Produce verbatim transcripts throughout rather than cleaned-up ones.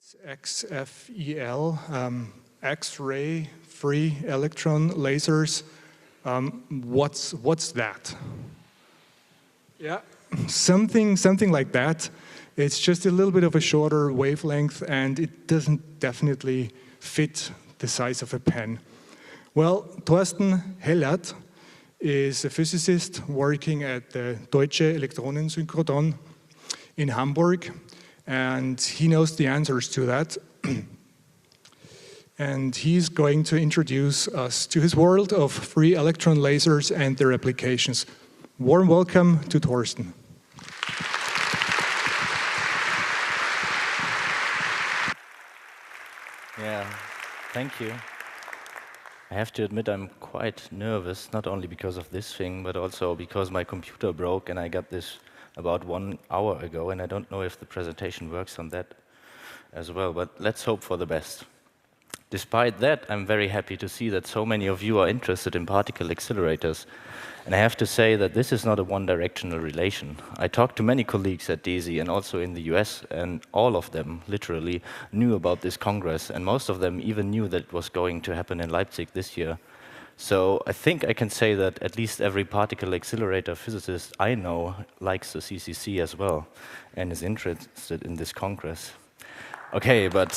It's X F E L, um, X-ray free electron lasers. Um, what's what's that? Yeah, something something like that. It's just a little bit of a shorter wavelength, and it doesn't definitely fit the size of a pen. Well, Thorsten Hellert is a physicist working at the Deutsche Elektronensynchrodon in Hamburg, and he knows the answers to that. And he's going to introduce us to his world of free electron lasers and their applications. Warm welcome to Thorsten. Yeah, thank you. I have to admit I'm quite nervous, not only because of this thing, but also because my computer broke and I got this about one hour ago, and I don't know if the presentation works on that as well, but let's hope for the best. Despite that, I'm very happy to see that so many of you are interested in particle accelerators. And I have to say that this is not a one-directional relation. I talked to many colleagues at D E S Y and also in the U S, and all of them, literally, knew about this congress, and most of them even knew that it was going to happen in Leipzig this year. So I think I can say that at least every particle accelerator physicist I know likes the C C C as well, and is interested in this congress. Okay, but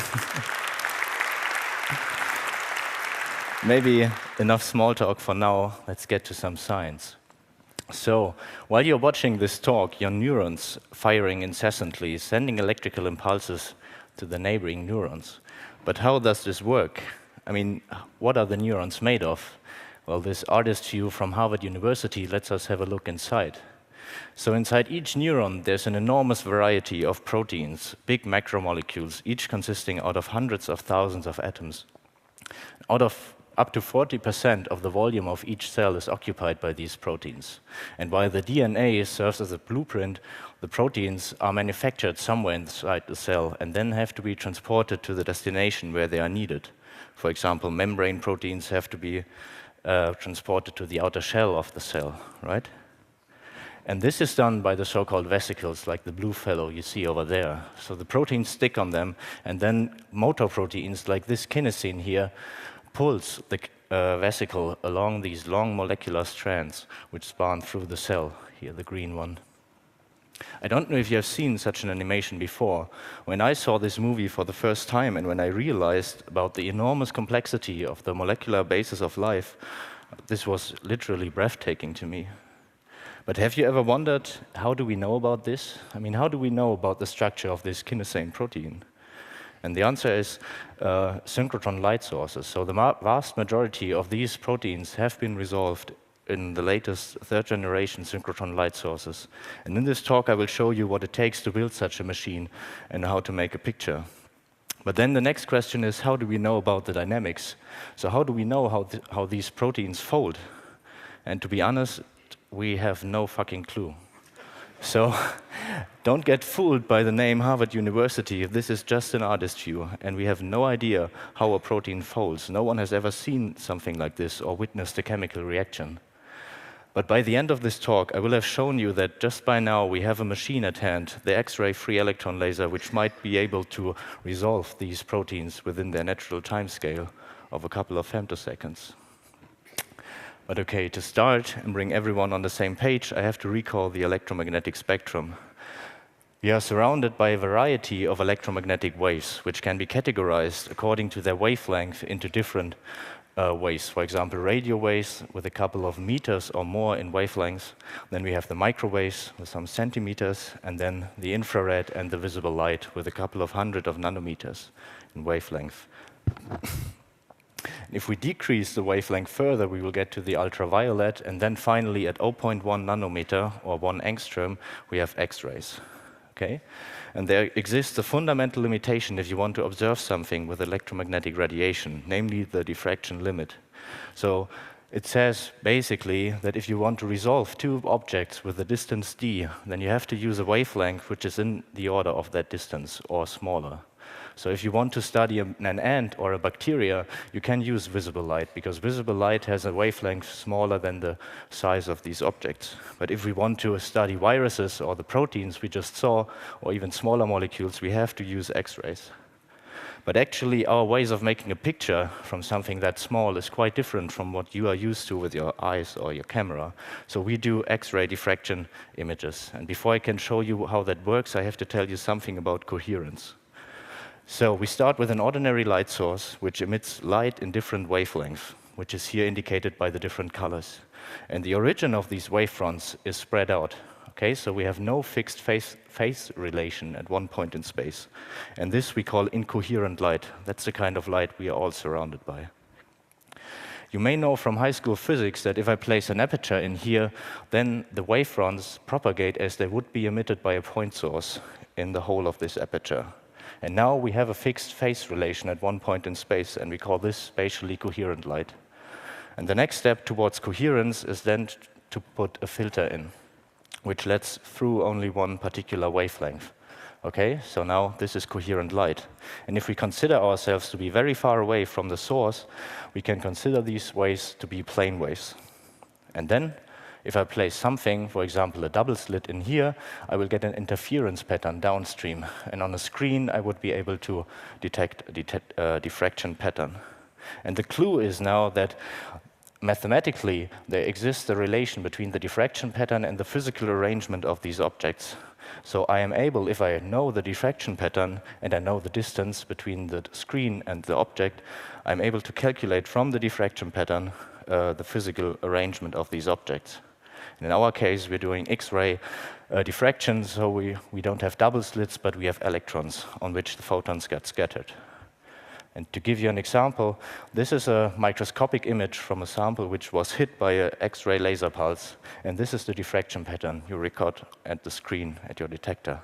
maybe enough small talk for now. Let's get to some science. So, while you're watching this talk, your neurons firing incessantly, sending electrical impulses to the neighboring neurons. But how does this work? I mean, what are the neurons made of? Well, this artist view from Harvard University lets us have a look inside. So inside each neuron, there's an enormous variety of proteins, big macromolecules, each consisting out of hundreds of thousands of atoms. Out of up to forty percent of the volume of each cell is occupied by these proteins. And while the D N A serves as a blueprint, the proteins are manufactured somewhere inside the cell and then have to be transported to the destination where they are needed. For example, membrane proteins have to be uh, transported to the outer shell of the cell, right? And this is done by the so-called vesicles, like the blue fellow you see over there. So the proteins stick on them, and then motor proteins, like this kinesin here, pulls the uh, vesicle along these long molecular strands, which span through the cell, here the green one. I don't know if you have seen such an animation before. When I saw this movie for the first time, and when I realized about the enormous complexity of the molecular basis of life, this was literally breathtaking to me. But have you ever wondered, how do we know about this? I mean, how do we know about the structure of this kinesin protein? And the answer is uh, synchrotron light sources. So the ma vast majority of these proteins have been resolved in the latest third generation synchrotron light sources. And in this talk, I will show you what it takes to build such a machine and how to make a picture. But then the next question is, how do we know about the dynamics? So how do we know how, th how these proteins fold? And to be honest, we have no fucking clue. So don't get fooled by the name Harvard University. This is just an artist view, and we have no idea how a protein folds. No one has ever seen something like this or witnessed a chemical reaction. But by the end of this talk, I will have shown you that just by now we have a machine at hand, the X-ray free electron laser, which might be able to resolve these proteins within their natural timescale of a couple of femtoseconds. But okay, to start and bring everyone on the same page, I have to recall the electromagnetic spectrum. We are surrounded by a variety of electromagnetic waves, which can be categorized according to their wavelength into different uh, waves. For example, radio waves with a couple of meters or more in wavelengths. Then we have the microwaves with some centimeters, and then the infrared and the visible light with a couple of hundred of nanometers in wavelength. If we decrease the wavelength further, we will get to the ultraviolet, and then finally at zero point one nanometer or one angstrom, we have X-rays. Okay? And there exists a fundamental limitation if you want to observe something with electromagnetic radiation, namely the diffraction limit. So it says basically that if you want to resolve two objects with a distance d, then you have to use a wavelength which is in the order of that distance or smaller. So if you want to study an ant or a bacteria, you can use visible light, because visible light has a wavelength smaller than the size of these objects. But if we want to study viruses or the proteins we just saw, or even smaller molecules, we have to use X-rays. But actually, our ways of making a picture from something that small is quite different from what you are used to with your eyes or your camera. So we do X-ray diffraction images. And before I can show you how that works, I have to tell you something about coherence. So we start with an ordinary light source, which emits light in different wavelengths, which is here indicated by the different colors. And the origin of these wavefronts is spread out. Okay, so we have no fixed phase, phase relation at one point in space. And this we call incoherent light. That's the kind of light we are all surrounded by. You may know from high school physics that if I place an aperture in here, then the wavefronts propagate as they would be emitted by a point source in the whole of this aperture. And now we have a fixed phase relation at one point in space, and we call this spatially coherent light. And the next step towards coherence is then to put a filter in, which lets through only one particular wavelength. Okay, so now this is coherent light. And if we consider ourselves to be very far away from the source, we can consider these waves to be plane waves. And then, if I place something, for example, a double slit in here, I will get an interference pattern downstream. And on a screen, I would be able to detect a detect, uh, diffraction pattern. And the clue is now that mathematically, there exists a relation between the diffraction pattern and the physical arrangement of these objects. So I am able, if I know the diffraction pattern and I know the distance between the screen and the object, I'm able to calculate from the diffraction pattern uh, the physical arrangement of these objects. And in our case, we're doing X-ray uh, diffraction, so we, we don't have double slits, but we have electrons on which the photons get scattered. And to give you an example, this is a microscopic image from a sample which was hit by an X-ray laser pulse. And this is the diffraction pattern you record at the screen at your detector.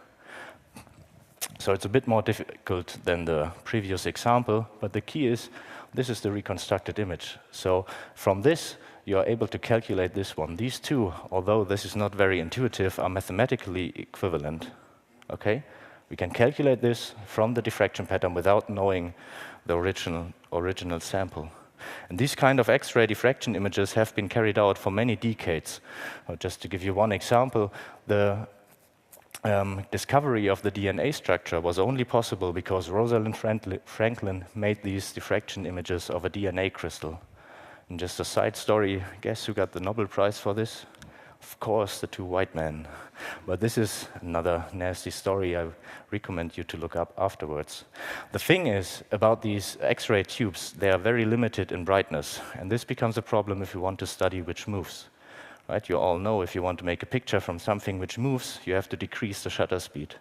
So it's a bit more difficult than the previous example, but the key is this is the reconstructed image. So from this, you are able to calculate this one. These two, although this is not very intuitive, are mathematically equivalent. Okay? We can calculate this from the diffraction pattern without knowing the original, original sample. And these kind of X-ray diffraction images have been carried out for many decades. Uh, just to give you one example, the um, discovery of the D N A structure was only possible because Rosalind Franklin made these diffraction images of a D N A crystal. And just a side story, guess who got the Nobel Prize for this? Of course, the two white men. But this is another nasty story I recommend you to look up afterwards. The thing is, about these X-ray tubes, they are very limited in brightness. And this becomes a problem if you want to study which moves. Right? You all know if you want to make a picture from something which moves, you have to decrease the shutter speed.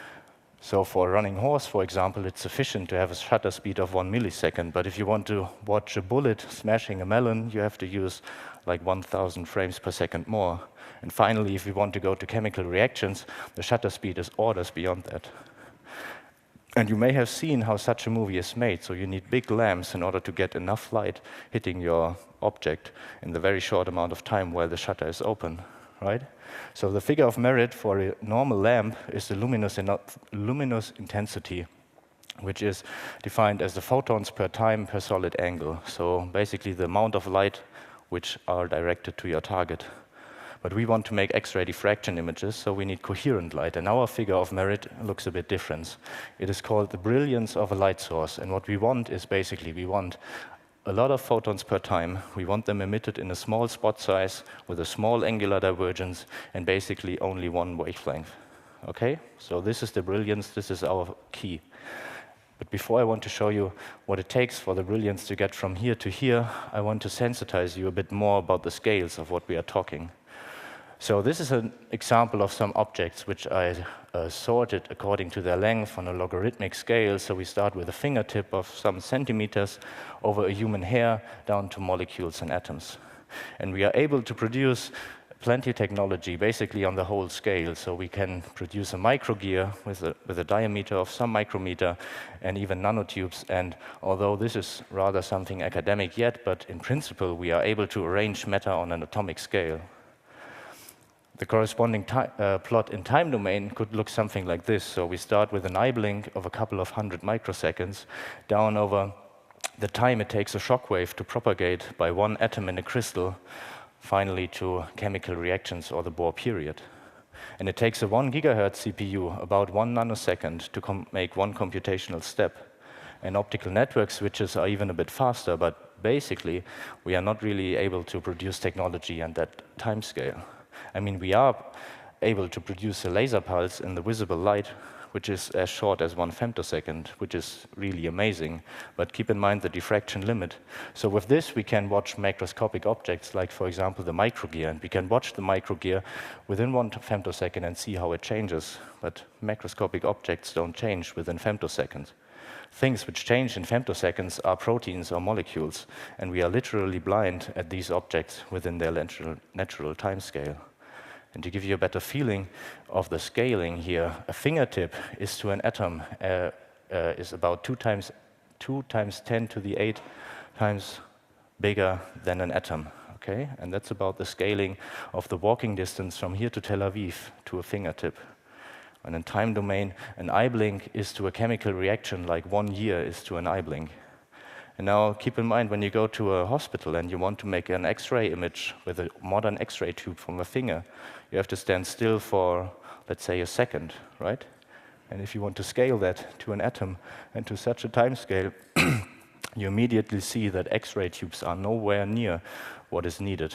So for a running horse, for example, it's sufficient to have a shutter speed of one millisecond. But if you want to watch a bullet smashing a melon, you have to use like one thousand frames per second more. And finally, if you want to go to chemical reactions, the shutter speed is orders beyond that. And you may have seen how such a movie is made. So you need big lamps in order to get enough light hitting your object in the very short amount of time while the shutter is open. Right? So the figure of merit for a normal lamp is the luminous, in luminous intensity, which is defined as the photons per time per solid angle. So basically the amount of light which are directed to your target. But we want to make X-ray diffraction images, so we need coherent light. And our figure of merit looks a bit different. It is called the brilliance of a light source. And what we want is basically we want a lot of photons per time. We want them emitted in a small spot size with a small angular divergence and basically only one wavelength. Okay? So this is the brilliance, this is our key. But before I want to show you what it takes for the brilliance to get from here to here, I want to sensitize you a bit more about the scales of what we are talking. So this is an example of some objects which I uh, sorted according to their length on a logarithmic scale. So we start with a fingertip of some centimeters over a human hair down to molecules and atoms. And we are able to produce plenty of technology basically on the whole scale. So we can produce a microgear with a, with a diameter of some micrometer and even nanotubes. And although this is rather something academic yet, but in principle we are able to arrange matter on an atomic scale. The corresponding uh, plot in time domain could look something like this. So we start with an eye blink of a couple of hundred microseconds down over the time it takes a shock wave to propagate by one atom in a crystal, finally to chemical reactions or the Bohr period. And it takes a one gigahertz C P U about one nanosecond to make one computational step. And optical network switches are even a bit faster, but basically, we are not really able to produce technology at that time scale. I mean, we are able to produce a laser pulse in the visible light, which is as short as one femtosecond, which is really amazing. But keep in mind the diffraction limit. So with this, we can watch macroscopic objects, like, for example, the microgear. And we can watch the microgear within one femtosecond and see how it changes. But macroscopic objects don't change within femtoseconds. Things which change in femtoseconds are proteins or molecules. And we are literally blind at these objects within their natural, natural time scale. And to give you a better feeling of the scaling here, a fingertip is to an atom uh, uh, is about two times two times ten to the eight times bigger than an atom. Okay, and that's about the scaling of the walking distance from here to Tel Aviv to a fingertip. And in time domain, an eye blink is to a chemical reaction like one year is to an eye blink. And now keep in mind, when you go to a hospital and you want to make an X-ray image with a modern X-ray tube from a finger, you have to stand still for, let's say, a second, right? And if you want to scale that to an atom and to such a time scale, you immediately see that X-ray tubes are nowhere near what is needed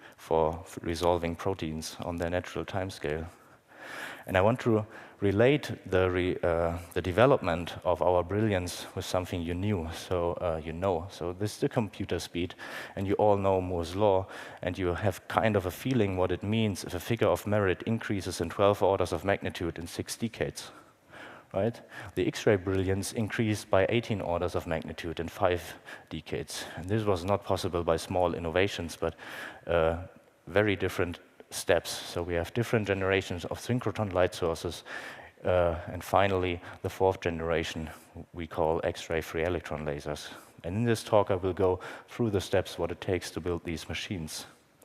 for resolving proteins on their natural time scale. And I want to relate the, re, uh, the development of our brilliance with something you knew, so uh, you know. So this is the computer speed, and you all know Moore's law, and you have kind of a feeling what it means if a figure of merit increases in twelve orders of magnitude in six decades, right? The X-ray brilliance increased by eighteen orders of magnitude in five decades. And this was not possible by small innovations, but uh, very different steps. So we have different generations of synchrotron light sources. Uh, and finally, the fourth generation we call X-ray free electron lasers. And in this talk, I will go through the steps, what it takes to build these machines.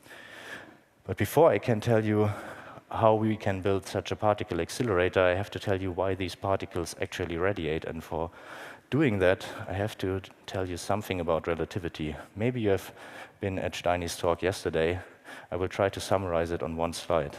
But before I can tell you how we can build such a particle accelerator, I have to tell you why these particles actually radiate. And for doing that, I have to tell you something about relativity. Maybe you have been at Steiny's talk yesterday. I will try to summarize it on one slide.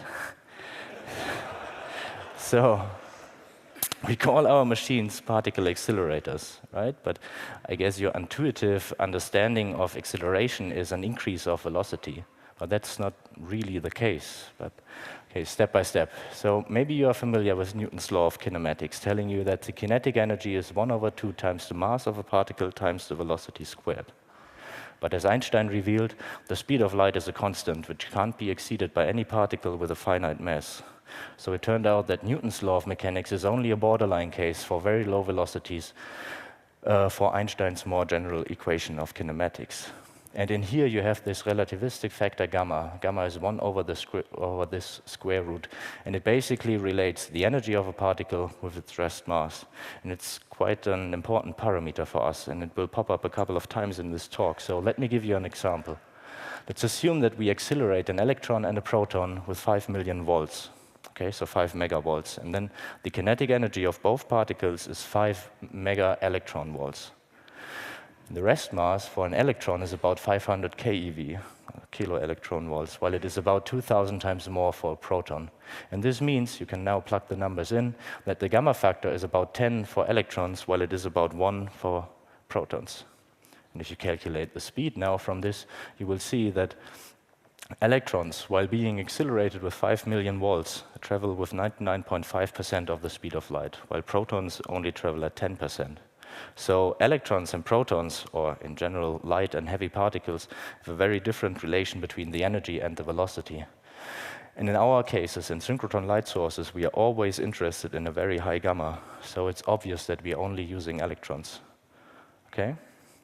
So, we call our machines particle accelerators, right? But I guess your intuitive understanding of acceleration is an increase of velocity. But that's not really the case. But okay, step by step. So maybe you are familiar with Newton's law of kinematics, telling you that the kinetic energy is one over two times the mass of a particle times the velocity squared. But as Einstein revealed, the speed of light is a constant which can't be exceeded by any particle with a finite mass. So it turned out that Newton's law of mechanics is only a borderline case for very low velocities uh, for Einstein's more general equation of kinematics. And in here you have this relativistic factor gamma. Gamma is one over, the over this square root. And it basically relates the energy of a particle with its rest mass. And it's quite an important parameter for us, and it will pop up a couple of times in this talk. So let me give you an example. Let's assume that we accelerate an electron and a proton with five million volts. Okay, so five megavolts. And then the kinetic energy of both particles is five mega electron volts. The rest mass for an electron is about five hundred keV, kilo electron volts, while it is about two thousand times more for a proton. And this means, you can now plug the numbers in, that the gamma factor is about ten for electrons, while it is about one for protons. And if you calculate the speed now from this, you will see that electrons, while being accelerated with five million volts, travel with ninety-nine point five percent of the speed of light, while protons only travel at ten percent. So electrons and protons, or in general light and heavy particles, have a very different relation between the energy and the velocity. And in our cases, in synchrotron light sources, we are always interested in a very high gamma, so it's obvious that we are only using electrons. Okay?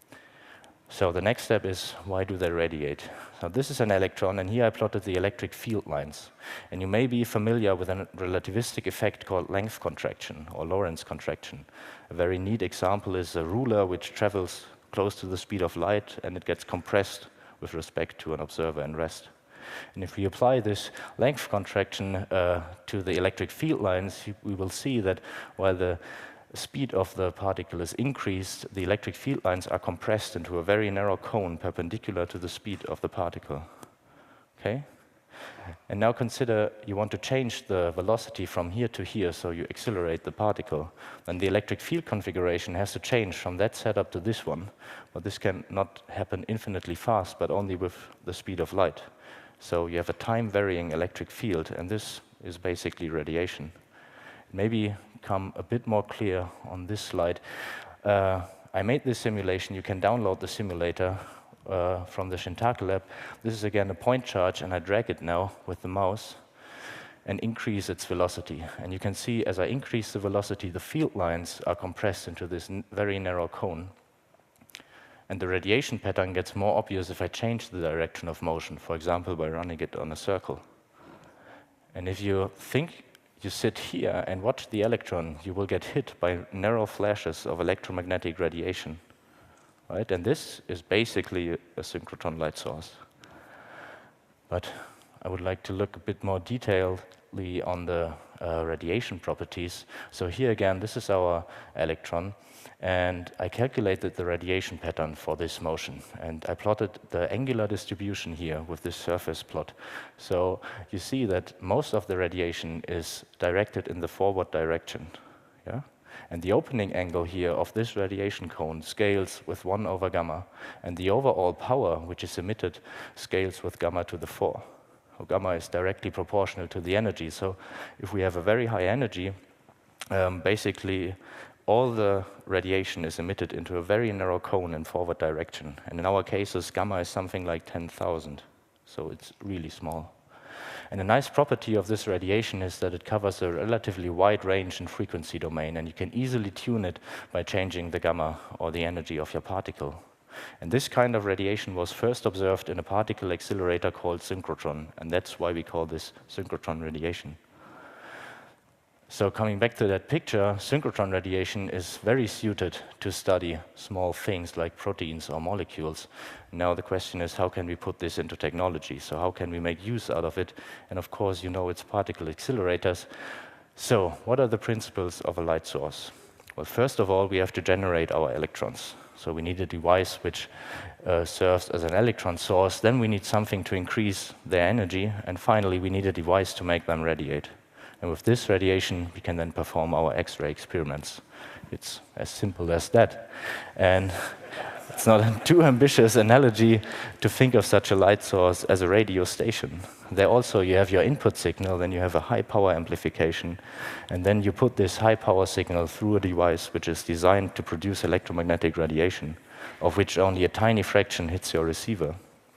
So the next step is, why do they radiate? So this is an electron, and here I plotted the electric field lines. And you may be familiar with a relativistic effect called length contraction, or Lorentz contraction. A very neat example is a ruler which travels close to the speed of light, and it gets compressed with respect to an observer in rest. And if we apply this length contraction uh, to the electric field lines, we will see that while the speed of the particle is increased, the electric field lines are compressed into a very narrow cone perpendicular to the speed of the particle. Okay? And now consider you want to change the velocity from here to here, so you accelerate the particle. Then the electric field configuration has to change from that setup to this one. But this can not happen infinitely fast, but only with the speed of light. So you have a time-varying electric field, and this is basically radiation. Maybe come a bit more clear on this slide. Uh, I made this simulation. You can download the simulator uh, from the Shintake lab. This is again a point charge, and I drag it now with the mouse and increase its velocity. And you can see as I increase the velocity, the field lines are compressed into this n very narrow cone. And the radiation pattern gets more obvious if I change the direction of motion, for example, by running it on a circle. And if you think you sit here and watch the electron, you will get hit by narrow flashes of electromagnetic radiation, right? And this is basically a synchrotron light source. But I would like to look a bit more detailedly on the uh, radiation properties. So here again, this is our electron, and I calculated the radiation pattern for this motion, and I plotted the angular distribution here with this surface plot. So you see that most of the radiation is directed in the forward direction, yeah? And the opening angle here of this radiation cone scales with one over gamma, and the overall power which is emitted scales with gamma to the four. So gamma is directly proportional to the energy. So if we have a very high energy, um, basically all the radiation is emitted into a very narrow cone in forward direction. And in our cases, gamma is something like ten thousand. So it's really small. And a nice property of this radiation is that it covers a relatively wide range in frequency domain, and you can easily tune it by changing the gamma or the energy of your particle. And this kind of radiation was first observed in a particle accelerator called synchrotron, and that's why we call this synchrotron radiation. So coming back to that picture, synchrotron radiation is very suited to study small things like proteins or molecules. Now the question is, how can we put this into technology? So how can we make use out of it? And of course, you know it's particle accelerators. So what are the principles of a light source? Well, first of all, we have to generate our electrons. So we need a device which uh, serves as an electron source. Then we need something to increase their energy. And finally, we need a device to make them radiate. And with this radiation, we can then perform our X-ray experiments. It's as simple as that. And it's not a too ambitious analogy to think of such a light source as a radio station. There also you have your input signal, then you have a high power amplification, and then you put this high power signal through a device which is designed to produce electromagnetic radiation, of which only a tiny fraction hits your receiver.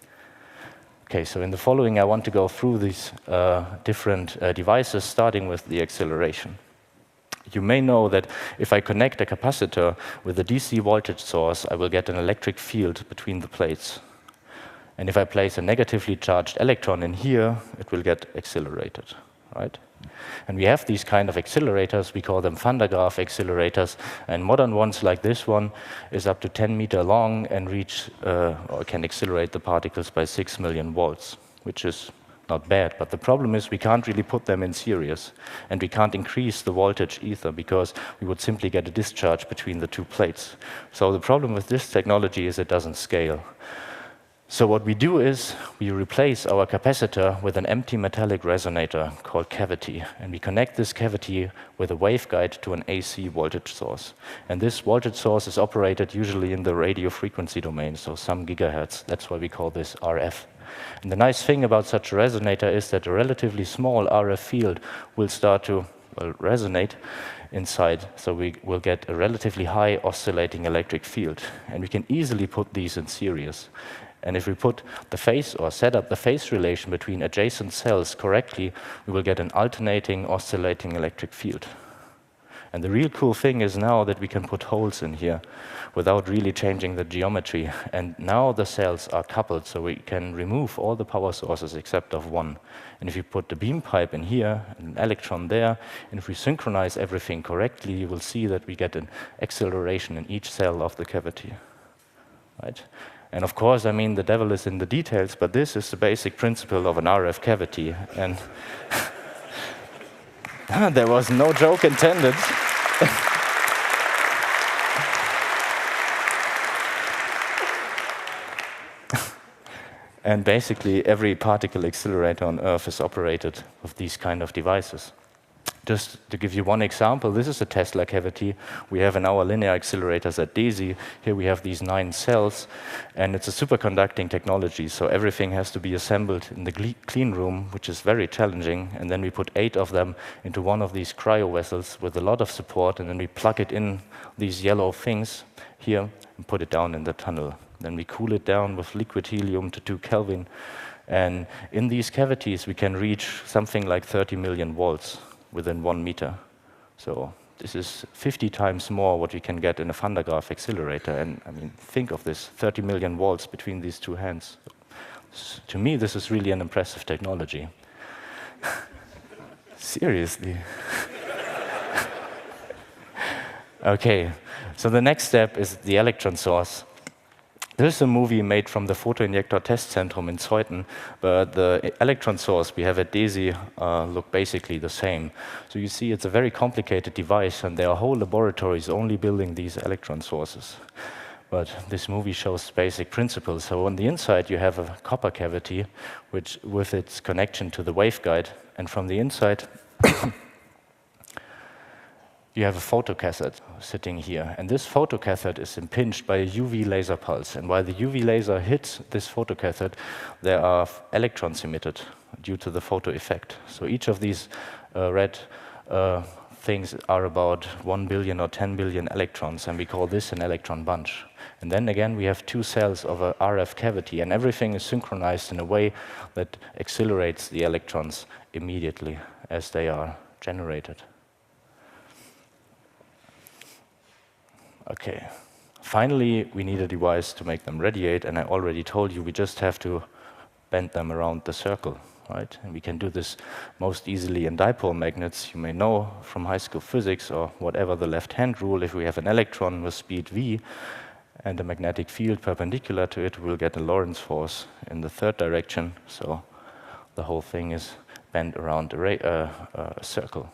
Okay, so in the following, I want to go through these uh, different uh, devices, starting with the acceleration. You may know that if I connect a capacitor with a D C voltage source, I will get an electric field between the plates. And if I place a negatively charged electron in here, it will get accelerated, right? And we have these kind of accelerators, we call them Van der Graaf accelerators, and modern ones like this one is up to ten meter long and reach, uh, or can accelerate the particles by six million volts, which is not bad. But the problem is we can't really put them in series, and we can't increase the voltage either, because we would simply get a discharge between the two plates. So the problem with this technology is it doesn't scale. So what we do is we replace our capacitor with an empty metallic resonator called cavity, and we connect this cavity with a waveguide to an A C voltage source. And this voltage source is operated usually in the radio frequency domain, so some gigahertz. That's why we call this R F. And the nice thing about such a resonator is that a relatively small R F field will start to, well, resonate inside, so we will get a relatively high oscillating electric field. And we can easily put these in series. And if we put the phase or set up the phase relation between adjacent cells correctly, we will get an alternating, oscillating electric field. And the real cool thing is now that we can put holes in here without really changing the geometry. And now the cells are coupled, so we can remove all the power sources except of one. And if you put the beam pipe in here, an electron there, and if we synchronize everything correctly, you will see that we get an acceleration in each cell of the cavity, right? And of course, I mean, the devil is in the details, but this is the basic principle of an R F cavity. And there was no joke intended. And basically, every particle accelerator on Earth is operated with these kind of devices. Just to give you one example, this is a Tesla cavity we have in our linear accelerators at DESY. Here we have these nine cells, and it's a superconducting technology, so everything has to be assembled in the clean room, which is very challenging, and then we put eight of them into one of these cryo vessels with a lot of support, and then we plug it in these yellow things here and put it down in the tunnel. Then we cool it down with liquid helium to two Kelvin, and in these cavities we can reach something like thirty million volts within one meter. So this is fifty times more what we can get in a Van der Graaf accelerator. And I mean, think of this, thirty million volts between these two hands. S to me, this is really an impressive technology. Seriously. Okay, so the next step is the electron source. This is a movie made from the Photoinjector Test Centrum in Zeuthen, but the electron source we have at DESY uh, look basically the same. So you see it's a very complicated device, and there are whole laboratories only building these electron sources. But this movie shows basic principles. So on the inside you have a copper cavity which, with its connection to the waveguide, and from the inside you have a photocathode sitting here, and this photocathode is impinged by a U V laser pulse. And while the U V laser hits this photocathode, there are electrons emitted due to the photo effect. So each of these uh, red uh, things are about one billion or ten billion electrons, and we call this an electron bunch. And then again, we have two cells of a R F cavity, and everything is synchronized in a way that accelerates the electrons immediately as they are generated. Okay, finally, we need a device to make them radiate, and I already told you we just have to bend them around the circle, right? And we can do this most easily in dipole magnets. You may know from high school physics or whatever the left-hand rule, if we have an electron with speed v and a magnetic field perpendicular to it, we'll get a Lorentz force in the third direction, so the whole thing is bent around a, uh, uh, a circle.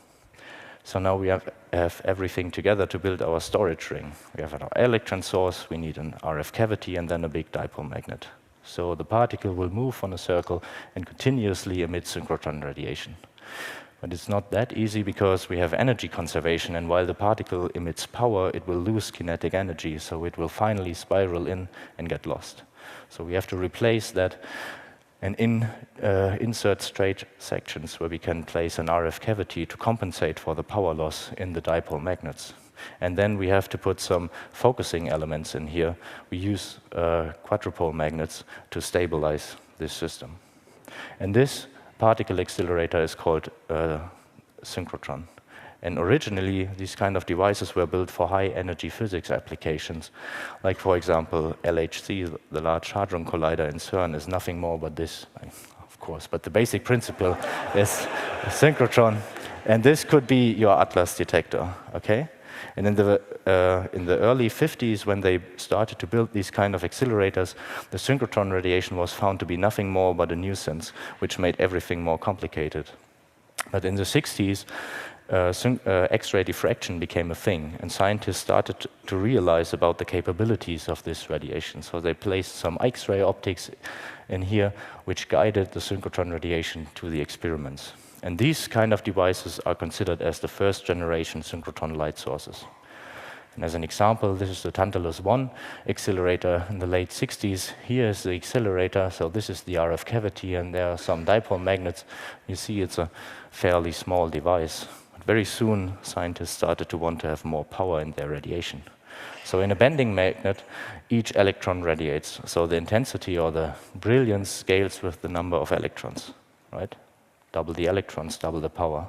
So now we have, have everything together to build our storage ring. We have our electron source, we need an R F cavity, and then a big dipole magnet. So the particle will move on a circle and continuously emit synchrotron radiation. But it's not that easy because we have energy conservation, and while the particle emits power, it will lose kinetic energy, so it will finally spiral in and get lost. So we have to replace that and in, uh, insert straight sections where we can place an R F cavity to compensate for the power loss in the dipole magnets. And then we have to put some focusing elements in here. We use uh, quadrupole magnets to stabilize this system. And this particle accelerator is called uh, synchrotron. And originally, these kind of devices were built for high-energy physics applications. Like, for example, L H C, the Large Hadron Collider in CERN, is nothing more but this, of course. But the basic principle is a synchrotron. And this could be your ATLAS detector, okay? And in the, uh, in the early fifties, when they started to build these kind of accelerators, the synchrotron radiation was found to be nothing more but a nuisance, which made everything more complicated. But in the sixties, Uh, uh, X-ray diffraction became a thing, and scientists started to realize about the capabilities of this radiation. So they placed some X-ray optics in here, which guided the synchrotron radiation to the experiments. And these kind of devices are considered as the first generation synchrotron light sources. And as an example, this is the Tantalus one accelerator in the late sixties. Here is the accelerator, so this is the R F cavity, and there are some dipole magnets. You see it's a fairly small device. Very soon, scientists started to want to have more power in their radiation. So in a bending magnet, each electron radiates. So the intensity or the brilliance scales with the number of electrons, right? Double the electrons, double the power.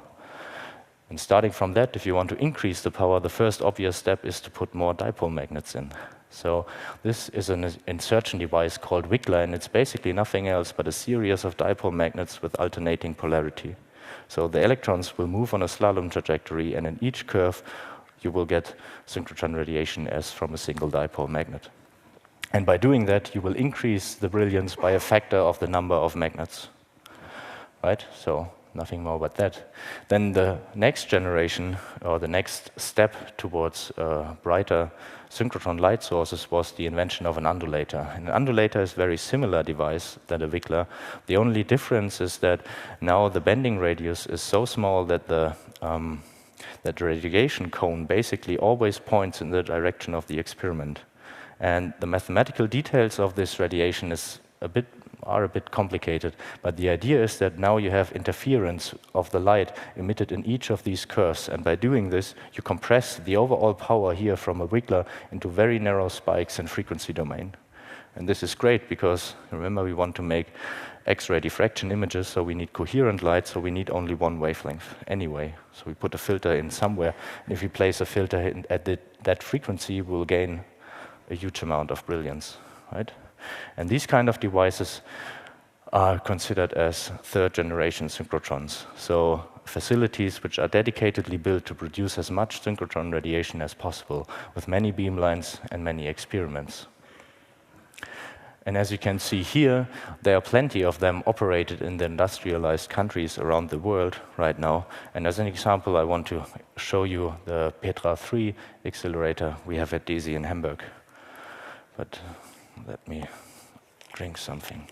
And starting from that, if you want to increase the power, the first obvious step is to put more dipole magnets in. So this is an insertion device called Wiggler, and it's basically nothing else but a series of dipole magnets with alternating polarity. So the electrons will move on a slalom trajectory, and in each curve, you will get synchrotron radiation as from a single dipole magnet. And by doing that, you will increase the brilliance by a factor of the number of magnets. Right? So nothing more but that. Then the next generation, or the next step towards uh, brighter synchrotron light sources was the invention of an undulator. And an undulator is a very similar device than a Wiggler. The only difference is that now the bending radius is so small that the um, that the radiation cone basically always points in the direction of the experiment. And the mathematical details of this radiation is a bit, are a bit complicated, but the idea is that now you have interference of the light emitted in each of these curves, and by doing this, you compress the overall power here from a Wiggler into very narrow spikes in frequency domain. And this is great because, remember, we want to make X-ray diffraction images, so we need coherent light, so we need only one wavelength anyway. So we put a filter in somewhere, and if we place a filter in at the, that frequency, we'll gain a huge amount of brilliance, right? And these kind of devices are considered as third-generation synchrotrons. So facilities which are dedicatedly built to produce as much synchrotron radiation as possible, with many beamlines and many experiments. And as you can see here, there are plenty of them operated in the industrialized countries around the world right now. And as an example, I want to show you the Petra three accelerator we have at D E S Y in Hamburg. But let me drink something.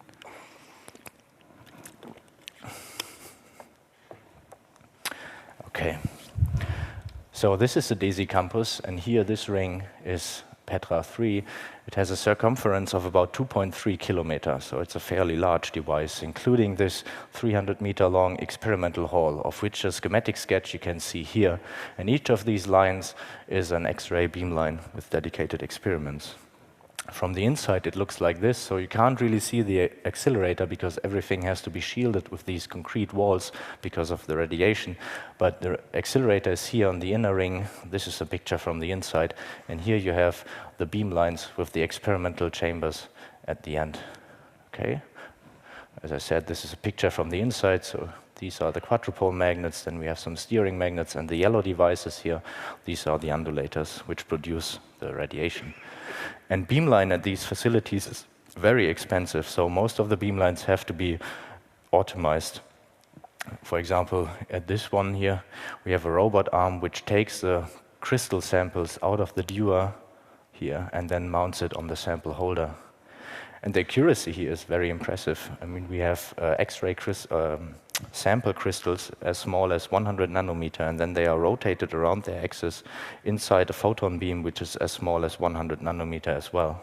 Okay. So this is the D E S Y campus, and here this ring is Petra three. It has a circumference of about two point three kilometers, so it's a fairly large device, including this three hundred meter long experimental hall, of which a schematic sketch you can see here. And each of these lines is an X-ray beamline with dedicated experiments. From the inside, it looks like this, so you can't really see the accelerator because everything has to be shielded with these concrete walls because of the radiation. But the accelerator is here on the inner ring. This is a picture from the inside, and here you have the beam lines with the experimental chambers at the end. Okay. As I said, this is a picture from the inside, so these are the quadrupole magnets, then we have some steering magnets, and the yellow devices here, these are the undulators, which produce the radiation. And beamline at these facilities is very expensive, so most of the beamlines have to be automized. For example, at this one here, we have a robot arm which takes the crystal samples out of the dewar here and then mounts it on the sample holder. And the accuracy here is very impressive. I mean, we have uh, X-ray um, sample crystals as small as one hundred nanometer, and then they are rotated around their axis inside a photon beam, which is as small as one hundred nanometer as well.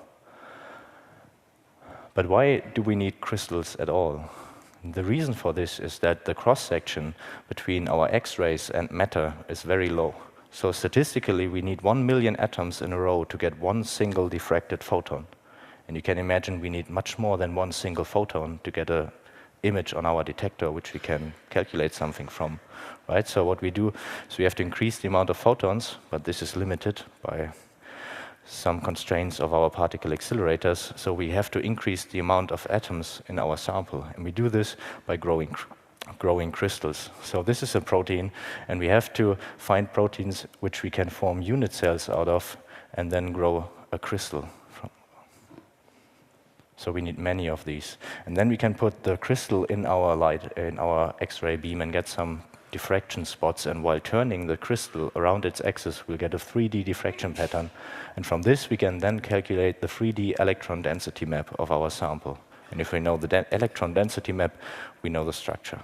But why do we need crystals at all? The reason for this is that the cross-section between our X-rays and matter is very low. So statistically, we need one million atoms in a row to get one single diffracted photon. And you can imagine we need much more than one single photon to get an image on our detector, which we can calculate something from, right? So what we do is we have to increase the amount of photons, but this is limited by some constraints of our particle accelerators. So we have to increase the amount of atoms in our sample. And we do this by growing, growing crystals. So this is a protein, and we have to find proteins which we can form unit cells out of and then grow a crystal. So we need many of these. And then we can put the crystal in our light, in our X-ray beam, and get some diffraction spots. And while turning the crystal around its axis, we'll get a three D diffraction pattern. And from this, we can then calculate the three D electron density map of our sample. And if we know the de- electron density map, we know the structure.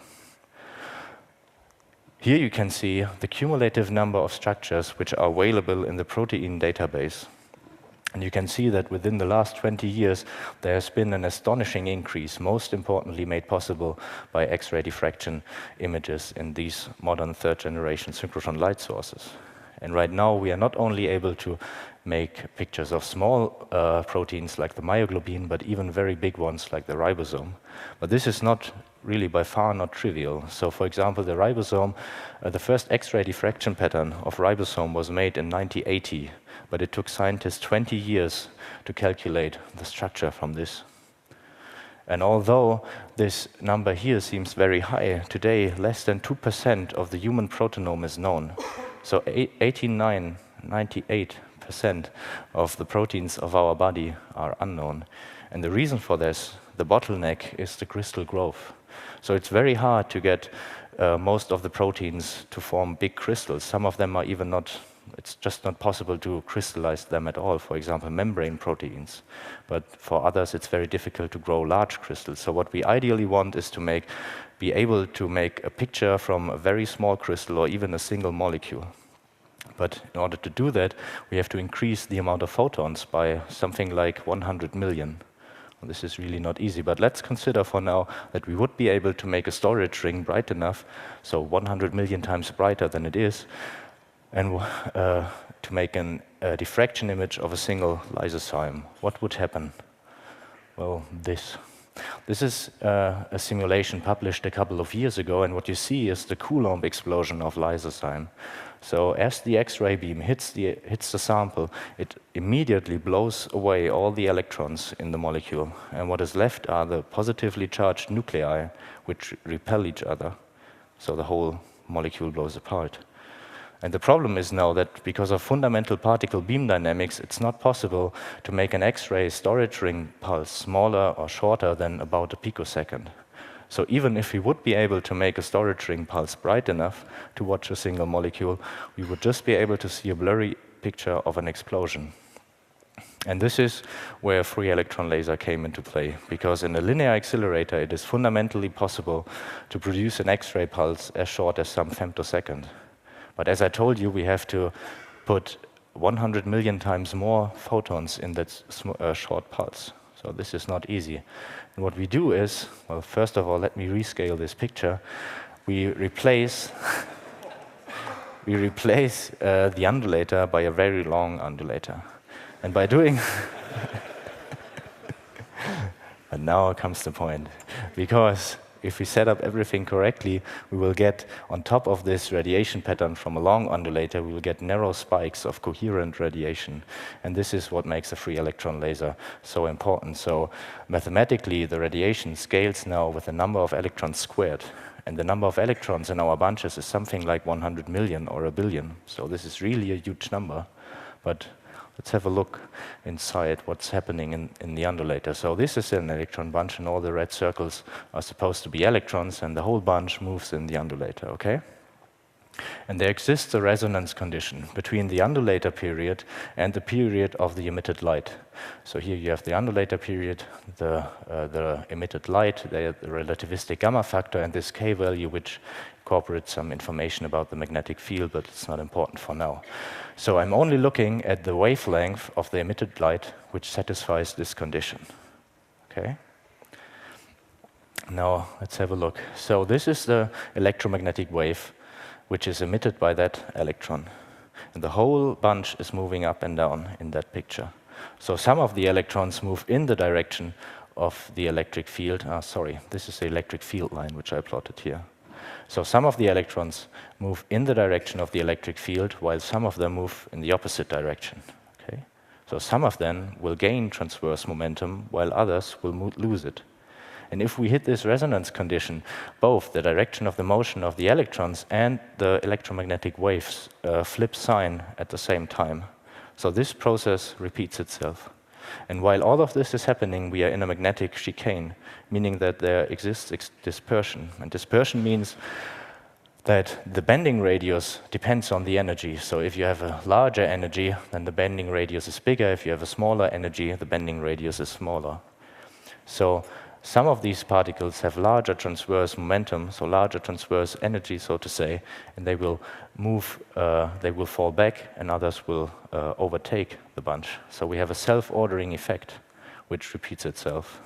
Here you can see the cumulative number of structures which are available in the protein database. And you can see that within the last twenty years, there has been an astonishing increase, most importantly made possible by X-ray diffraction images in these modern third-generation synchrotron light sources. And right now, we are not only able to make pictures of small uh, proteins like the myoglobin, but even very big ones like the ribosome. But this is not really by far not trivial. So for example, the ribosome, uh, the first X-ray diffraction pattern of ribosome was made in nineteen eighty, but it took scientists twenty years to calculate the structure from this. And although this number here seems very high, today less than two percent of the human proteome is known. So eighty-nine, ninety-eight percent of the proteins of our body are unknown. And the reason for this, the bottleneck, is the crystal growth. So it's very hard to get uh, most of the proteins to form big crystals. Some of them are even not, it's just not possible to crystallize them at all, for example, membrane proteins. But for others, it's very difficult to grow large crystals. So what we ideally want is to make, be able to make a picture from a very small crystal or even a single molecule. But in order to do that, we have to increase the amount of photons by something like one hundred million. This is really not easy, but let's consider for now that we would be able to make a storage ring bright enough, so one hundred million times brighter than it is, and uh, to make an, a diffraction image of a single lysozyme. What would happen? Well, this. This is uh, a simulation published a couple of years ago, and what you see is the Coulomb explosion of lysozyme. So as the X-ray beam hits the, hits the sample, it immediately blows away all the electrons in the molecule, and what is left are the positively charged nuclei, which repel each other. So the whole molecule blows apart. And the problem is now that because of fundamental particle beam dynamics, it's not possible to make an X-ray storage ring pulse smaller or shorter than about a picosecond. So even if we would be able to make a storage ring pulse bright enough to watch a single molecule, we would just be able to see a blurry picture of an explosion. And this is where a free electron laser came into play, because in a linear accelerator, it is fundamentally possible to produce an X-ray pulse as short as some femtosecond. But as I told you, we have to put one hundred million times more photons in that sm uh, short pulse. So this is not easy. And what we do is, well, first of all, let me rescale this picture. We replace, we replace uh, the undulator by a very long undulator. And by doing, and now comes the point, because if we set up everything correctly, we will get, on top of this radiation pattern from a long undulator, we will get narrow spikes of coherent radiation. And this is what makes a free electron laser so important. So mathematically, the radiation scales now with the number of electrons squared. And the number of electrons in our bunches is something like one hundred million or a billion. So this is really a huge number. But let's have a look inside what's happening in, in the undulator. So this is an electron bunch, and all the red circles are supposed to be electrons, and the whole bunch moves in the undulator, okay? And there exists a resonance condition between the undulator period and the period of the emitted light. So here you have the undulator period, the, uh, the emitted light, the, the relativistic gamma factor, and this K value, which incorporates some information about the magnetic field, but it's not important for now. So I'm only looking at the wavelength of the emitted light, which satisfies this condition. Okay? Now let's have a look. So this is the electromagnetic wave, which is emitted by that electron. And the whole bunch is moving up and down in that picture. So some of the electrons move in the direction of the electric field. Ah, sorry, this is the electric field line, which I plotted here. So some of the electrons move in the direction of the electric field, while some of them move in the opposite direction. Okay? So some of them will gain transverse momentum, while others will lose it. And if we hit this resonance condition, both the direction of the motion of the electrons and the electromagnetic waves uh, flip sign at the same time. So this process repeats itself. And while all of this is happening, we are in a magnetic chicane, meaning that there exists ex dispersion. And dispersion means that the bending radius depends on the energy. So if you have a larger energy, then the bending radius is bigger. If you have a smaller energy, the bending radius is smaller. So some of these particles have larger transverse momentum, so larger transverse energy, so to say, and they will move, uh, they will fall back, and others will uh, overtake the bunch. So we have a self-ordering effect, which repeats itself.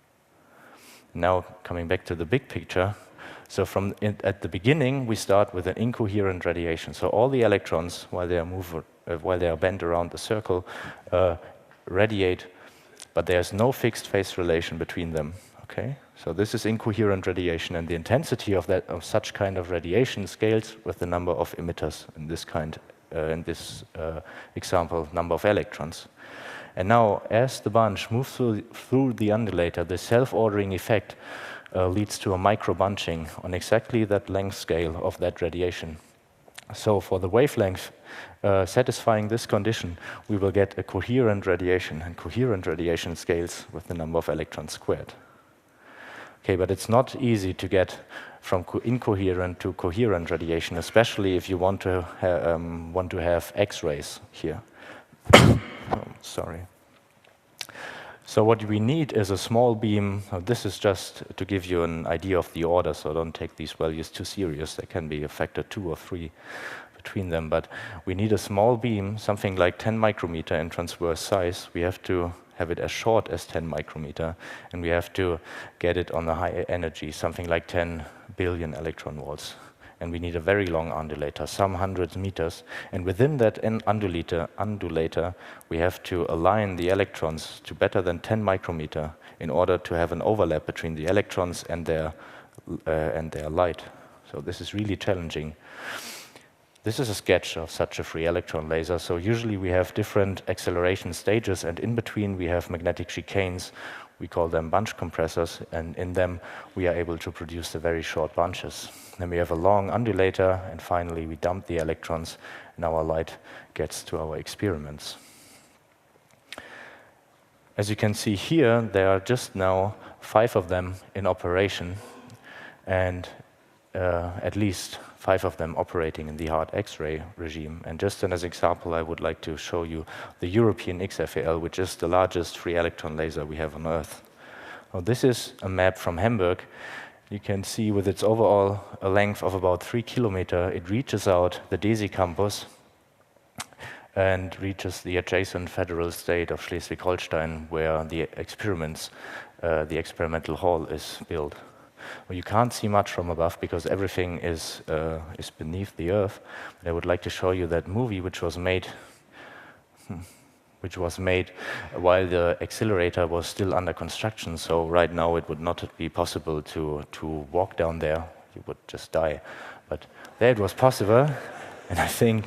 Now, coming back to the big picture, so from in, at the beginning, we start with an incoherent radiation. So all the electrons, while they are move, uh, while they are bent around the circle, uh, radiate, but there's no fixed phase relation between them. Okay, so this is incoherent radiation, and the intensity of that of such kind of radiation scales with the number of emitters in this kind, uh, in this uh, example, number of electrons. And now, as the bunch moves through, through the undulator, the self-ordering effect uh, leads to a micro-bunching on exactly that length scale of that radiation. So for the wavelength uh, satisfying this condition, we will get a coherent radiation, and coherent radiation scales with the number of electrons squared. Okay, but it's not easy to get from co incoherent to coherent radiation, especially if you want to, ha um, want to have X-rays here. Oh, sorry. So what we need is a small beam. Now, this is just to give you an idea of the order, so don't take these values too serious. There can be a factor two or three between them, but we need a small beam, something like ten micrometer in transverse size. We have to have it as short as ten micrometer, and we have to get it on a high energy, something like ten billion electron volts. And we need a very long undulator, some hundreds meters. And within that undulator, undulator, we have to align the electrons to better than ten micrometer in order to have an overlap between the electrons and their, uh, and their light. So this is really challenging. This is a sketch of such a free electron laser. So usually we have different acceleration stages, and in between we have magnetic chicanes. We call them bunch compressors, and in them we are able to produce the very short bunches. Then we have a long undulator, and finally we dump the electrons, and our light gets to our experiments. As you can see here, there are just now five of them in operation, and uh, at least five of them operating in the hard X-ray regime. And just as an example, I would like to show you the European X F E L, which is the largest free electron laser we have on Earth. Now, this is a map from Hamburg. You can see with its overall a length of about three kilometers, it reaches out the DESY campus and reaches the adjacent federal state of Schleswig-Holstein, where the experiments, uh, the experimental hall is built. Well, you can't see much from above because everything is, uh, is beneath the Earth. But I would like to show you that movie which was made hmm, which was made while the accelerator was still under construction. So right now it would not be possible to, to walk down there. You would just die. But there it was possible. And I think,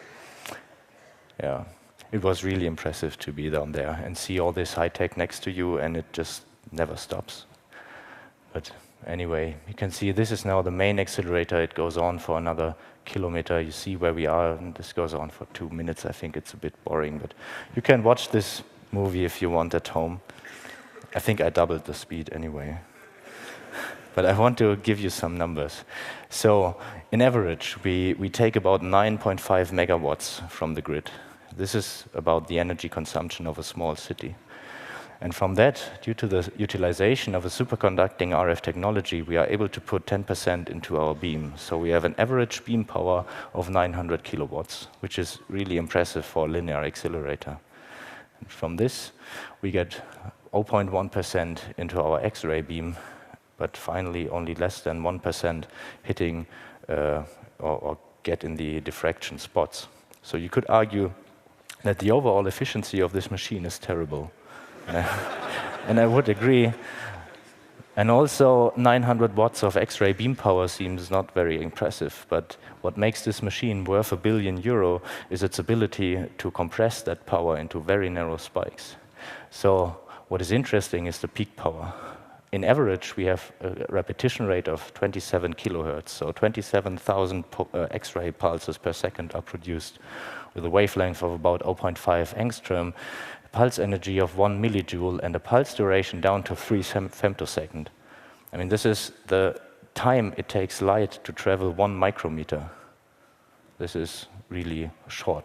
yeah, it was really impressive to be down there and see all this high tech next to you, and it just never stops. But anyway, you can see this is now the main accelerator. It goes on for another kilometer. You see where we are, and this goes on for two minutes. I think it's a bit boring, but you can watch this movie if you want at home. I think I doubled the speed anyway. But I want to give you some numbers. So, in average, we, we take about nine point five megawatts from the grid. This is about the energy consumption of a small city. And from that, due to the utilization of a superconducting R F technology, we are able to put ten percent into our beam. So we have an average beam power of nine hundred kilowatts, which is really impressive for a linear accelerator. And from this, we get zero point one percent into our X-ray beam, but finally only less than one percent hitting uh, or, or get in the diffraction spots. So you could argue that the overall efficiency of this machine is terrible. And I would agree. And also, nine hundred watts of X-ray beam power seems not very impressive, but what makes this machine worth a billion euro is its ability to compress that power into very narrow spikes. So what is interesting is the peak power. In average, we have a repetition rate of twenty-seven kilohertz, so twenty-seven thousand uh, X-ray pulses per second are produced with a wavelength of about zero point five angstrom, pulse energy of one millijoule, and a pulse duration down to three femtosecond. I mean, this is the time it takes light to travel one micrometer. This is really short.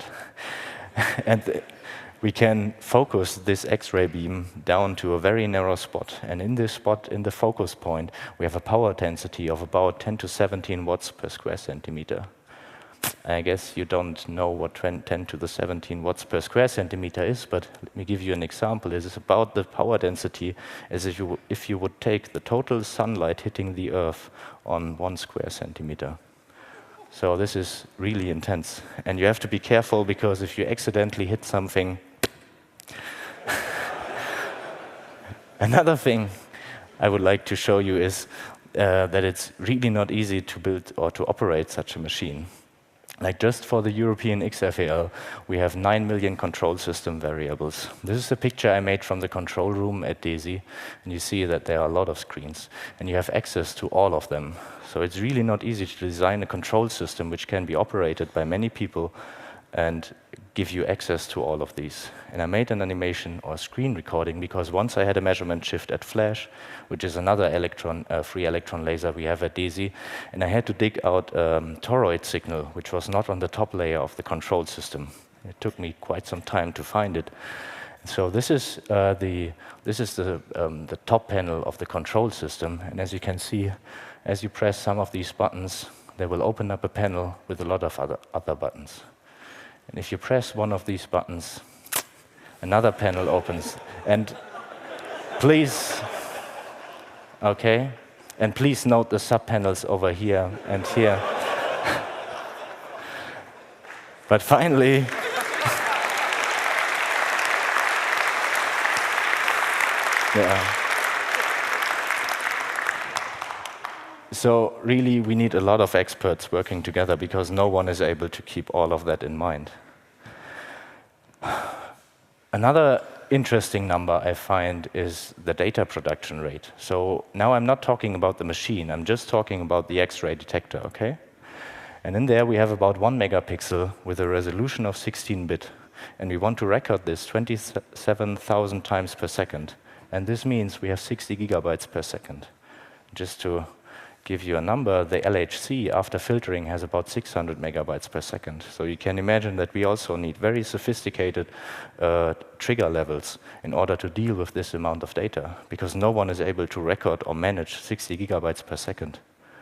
And we can focus this X-ray beam down to a very narrow spot. And in this spot, in the focus point, we have a power density of about ten to seventeen watts per square centimeter. I guess you don't know what ten to the seventeen watts per square centimeter is, but let me give you an example. It is about the power density as if you, if you would take the total sunlight hitting the Earth on one square centimeter. So this is really intense. And you have to be careful, because if you accidentally hit something... Another thing I would like to show you is uh, that it's really not easy to build or to operate such a machine. Like, just for the European X F E L, we have nine million control system variables. This is a picture I made from the control room at DESY, and you see that there are a lot of screens, and you have access to all of them. So it's really not easy to design a control system which can be operated by many people and give you access to all of these. And I made an animation or screen recording because once I had a measurement shift at Flash, which is another electron, uh, free electron laser we have at D E S Y, and I had to dig out a um, toroid signal, which was not on the top layer of the control system. It took me quite some time to find it. So this is uh, the this is the um, the top panel of the control system, and as you can see, as you press some of these buttons, they will open up a panel with a lot of other other buttons. And if you press one of these buttons, another panel opens. And please, okay, and please note the subpanels over here and here. But finally, yeah. So really, we need a lot of experts working together because no one is able to keep all of that in mind. Another interesting number I find is the data production rate. So now I'm not talking about the machine, I'm just talking about the X-ray detector, okay? And in there we have about one megapixel with a resolution of sixteen bit. And we want to record this twenty-seven thousand times per second. And this means we have sixty gigabytes per second. Just to give you a number, the L H C after filtering has about six hundred megabytes per second. So you can imagine that we also need very sophisticated uh, trigger levels in order to deal with this amount of data, because no one is able to record or manage sixty gigabytes per second.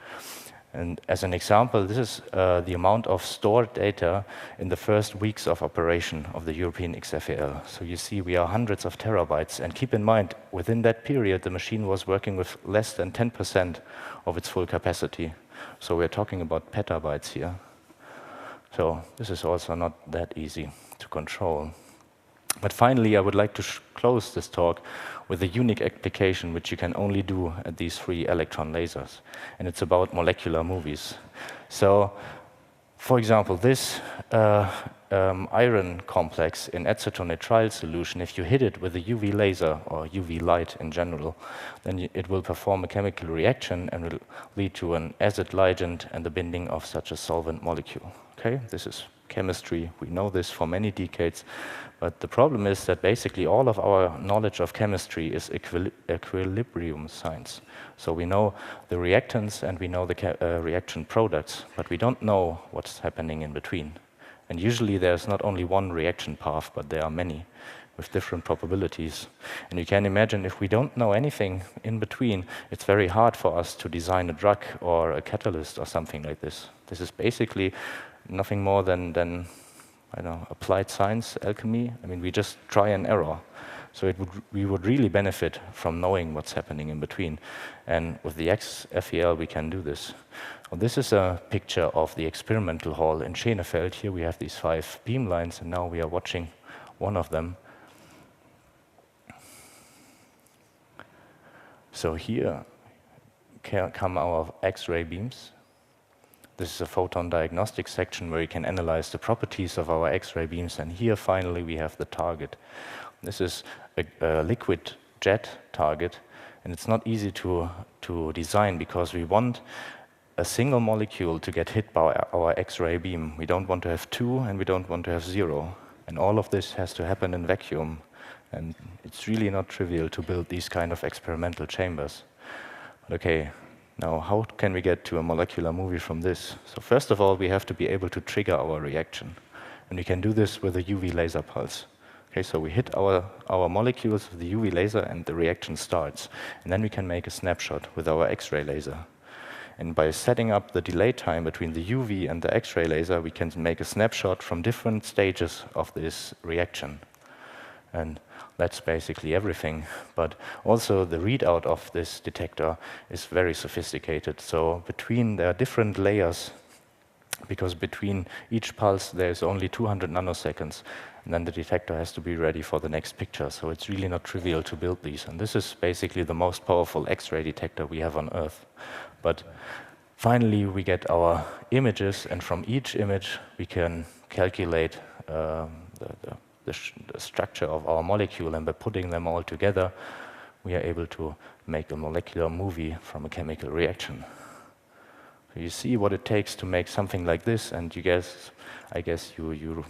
And as an example, this is uh, the amount of stored data in the first weeks of operation of the European X F E L. So you see we are hundreds of terabytes. And keep in mind, within that period, the machine was working with less than ten percent of its full capacity. So we're talking about petabytes here. So this is also not that easy to control. But finally, I would like to close this talk with a unique application which you can only do at these free electron lasers. And it's about molecular movies. So, for example, this uh, um, iron complex in acetonitrile solution, if you hit it with a U V laser or U V light in general, then it will perform a chemical reaction and will lead to an acid ligand and the binding of such a solvent molecule. Okay, this is chemistry. We know this for many decades. But the problem is that basically all of our knowledge of chemistry is equil equilibrium science. So we know the reactants and we know the uh, reaction products, but we don't know what's happening in between. And usually there's not only one reaction path, but there are many with different probabilities. And you can imagine if we don't know anything in between, it's very hard for us to design a drug or a catalyst or something like this. This is basically nothing more than, than I don't know, applied science, alchemy. I mean, we just try and error. So it would, we would really benefit from knowing what's happening in between. And with the X F E L, we can do this. Well, this is a picture of the experimental hall in Schenefeld. Here we have these five beam lines, and now we are watching one of them. So here come our X-ray beams. This is a photon diagnostic section where you can analyze the properties of our X-ray beams. And here, finally, we have the target. This is a, a liquid jet target. And it's not easy to, to design because we want a single molecule to get hit by our X-ray beam. We don't want to have two, and we don't want to have zero. And all of this has to happen in vacuum. And it's really not trivial to build these kind of experimental chambers. But okay. Now, how can we get to a molecular movie from this? So first of all, we have to be able to trigger our reaction. And we can do this with a U V laser pulse. Okay, so we hit our, our molecules with the U V laser and the reaction starts. And then we can make a snapshot with our X-ray laser. And by setting up the delay time between the U V and the X-ray laser, we can make a snapshot from different stages of this reaction. And that's basically everything. But also the readout of this detector is very sophisticated. So between, there are different layers, because between each pulse there's only two hundred nanoseconds, and then the detector has to be ready for the next picture. So it's really not trivial to build these. And this is basically the most powerful X-ray detector we have on Earth. But finally we get our images, and from each image we can calculate um, the, the The, the structure of our molecule, and by putting them all together, we are able to make a molecular movie from a chemical reaction. So you see what it takes to make something like this, and you guess, I guess you, you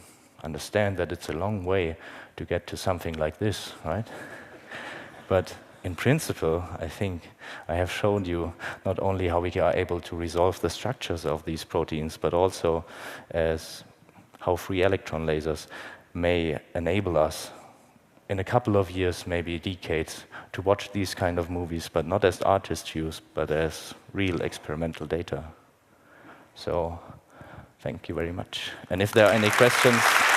understand that it's a long way to get to something like this, right? But in principle, I think I have shown you not only how we are able to resolve the structures of these proteins, but also as how free electron lasers may enable us in a couple of years, maybe decades, to watch these kind of movies, but not as artist use, but as real experimental data. So, thank you very much. And if there are any questions,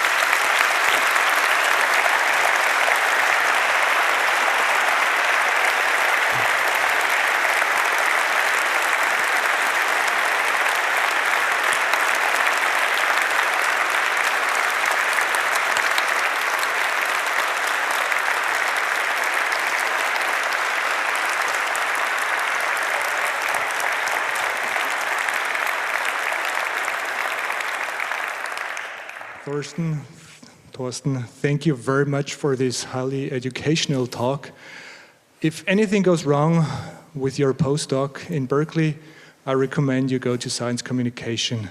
Thorsten, Thorsten, thank you very much for this highly educational talk. If anything goes wrong with your postdoc in Berkeley, I recommend you go to Science Communication.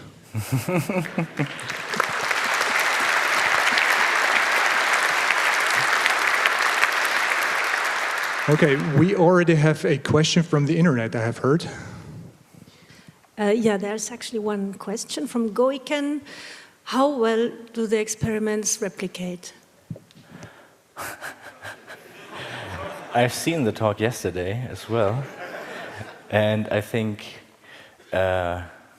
Okay, we already have a question from the internet, I have heard. Uh, yeah, there's actually one question from Goiken. How well do the experiments replicate? I've seen the talk yesterday as well, and I think, uh,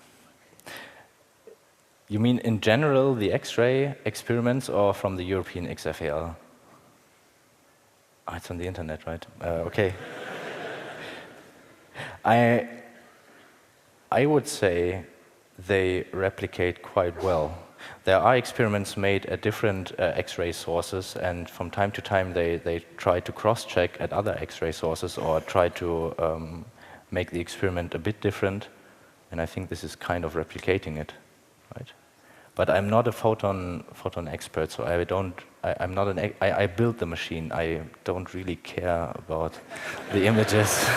you mean in general the X-ray experiments or from the European X F A L? Oh, it's on the internet, right? Uh, okay. I, I would say they replicate quite well. There are experiments made at different uh, X-ray sources, and from time to time they, they try to cross-check at other X-ray sources or try to um, make the experiment a bit different, and I think this is kind of replicating it, right? But I'm not a photon photon expert, so I don't. I, I'm not an. I, I built the machine. I don't really care about the images.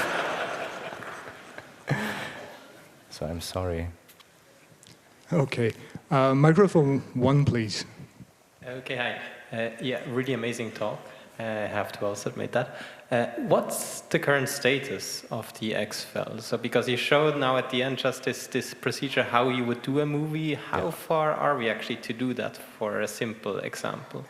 So I'm sorry. Okay, uh, microphone one, please. Okay, hi. Uh, yeah, really amazing talk. Uh, I have to also admit that. Uh, what's the current status of the X F E L? So, because you showed now at the end just this, this procedure how you would do a movie. How Yeah. far are we actually to do that for a simple example?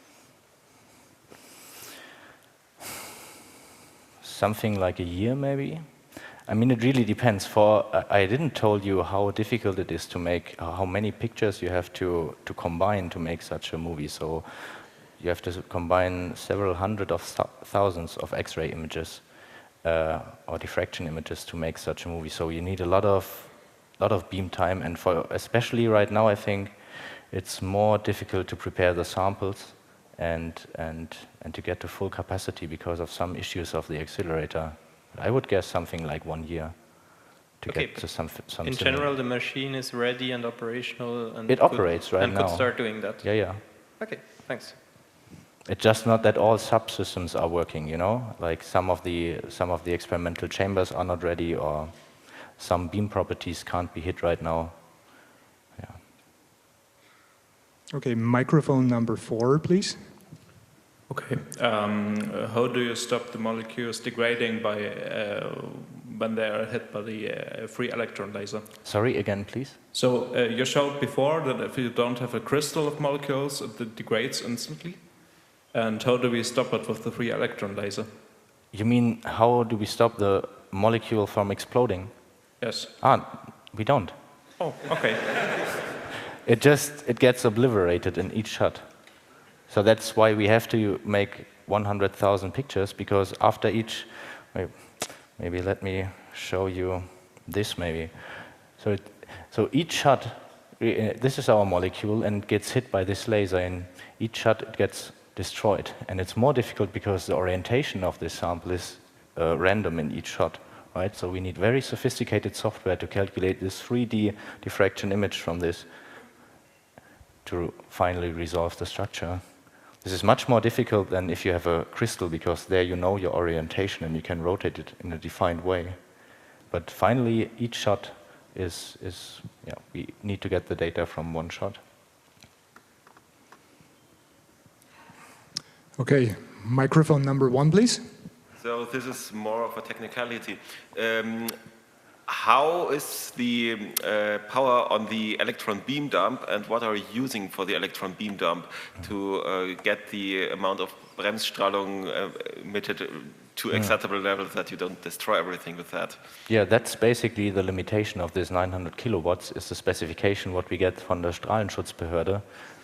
Something like a year, maybe. I mean, it really depends. For uh, I didn't told you how difficult it is to make, uh, how many pictures you have to to combine to make such a movie. So you have to combine several hundred of th thousands of X-ray images uh, or diffraction images to make such a movie. So you need a lot of lot of beam time, and for especially right now, I think it's more difficult to prepare the samples and and and to get to full capacity because of some issues of the accelerator. I would guess something like one year to Okay, get to some. some In similar. general, the machine is ready and operational, and It could, operates right and now. could start doing that. Yeah, yeah. Okay, thanks. It's just not that all subsystems are working, you know? Like some of the some of the experimental chambers are not ready, or some beam properties can't be hit right now. Yeah. Okay, microphone number four, please. Okay. Um, uh, how do you stop the molecules degrading by uh, when they are hit by the uh, free electron laser? Sorry, again, please. So uh, you showed before that if you don't have a crystal of molecules, it degrades instantly. And how do we stop it with the free electron laser? You mean how do we stop the molecule from exploding? Yes. Ah, we don't. Oh, okay. It just it gets obliterated in each shot. So that's why we have to make one hundred thousand pictures, because after each, maybe let me show you this maybe. So, it, so each shot, this is our molecule, and it gets hit by this laser. In each shot, it gets destroyed, and it's more difficult because the orientation of this sample is uh, random in each shot, right? So we need very sophisticated software to calculate this three D diffraction image from this to finally resolve the structure. This is much more difficult than if you have a crystal, because there you know your orientation and you can rotate it in a defined way. But finally, each shot is, is yeah, we need to get the data from one shot. Okay, microphone number one, please. So this is more of a technicality. Um, how is the uh, power on the electron beam dump, and what are you using for the electron beam dump to uh, get the amount of Bremsstrahlung uh, emitted to acceptable levels that you don't destroy everything with that? Yeah, that's basically the limitation of this nine hundred kilowatts, is the specification what we get from the Strahlenschutzbehörde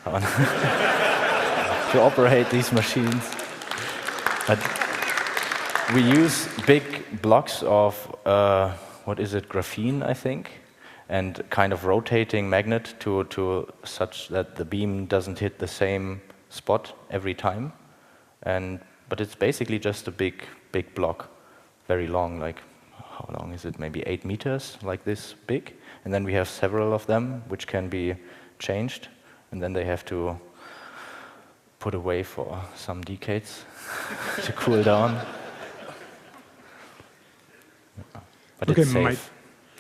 to operate these machines. But we use big blocks of, uh, what is it, graphene, I think, and kind of rotating magnet to, to such that the beam doesn't hit the same spot every time. And, but it's basically just a big, big block, very long, like, how long is it, maybe eight meters, like this big. And then we have several of them, which can be changed, and then they have to put away for some decades to cool down. But Okay, it's safe.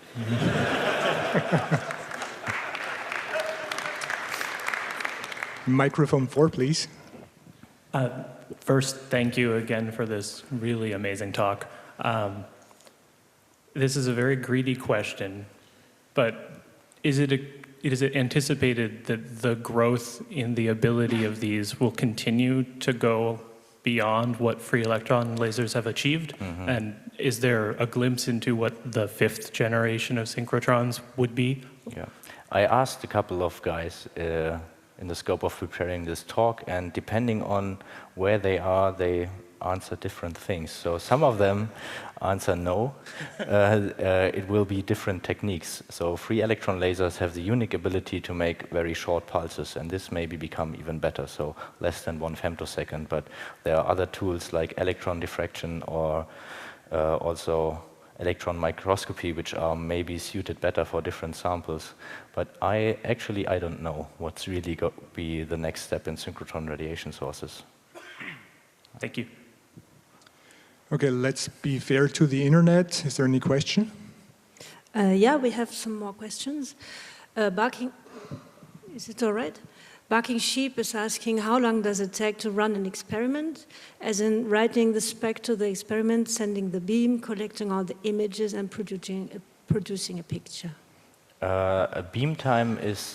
Microphone four, please. Uh, first, thank you again for this really amazing talk. Um, this is a very greedy question, but is it, a, is it anticipated that the growth in the ability of these will continue to go beyond what free electron lasers have achieved? Mm-hmm. And is there a glimpse into what the fifth generation of synchrotrons would be? Yeah, I asked a couple of guys uh, in the scope of preparing this talk, and depending on where they are, they answer different things. So some of them answer no. uh, uh, it will be different techniques. So free electron lasers have the unique ability to make very short pulses, and this maybe become even better, so less than one femtosecond. But there are other tools like electron diffraction or uh, also electron microscopy, which are maybe suited better for different samples. But I actually, I don't know what's really going to be the next step in synchrotron radiation sources. Thank you. Okay, let's be fair to the internet. Is there any question? Uh, yeah, we have some more questions. Uh, Barking, is it all right? Barking Sheep is asking, how long does it take to run an experiment? As in writing the spec to the experiment, sending the beam, collecting all the images, and producing a, producing a picture. Uh, a beam time is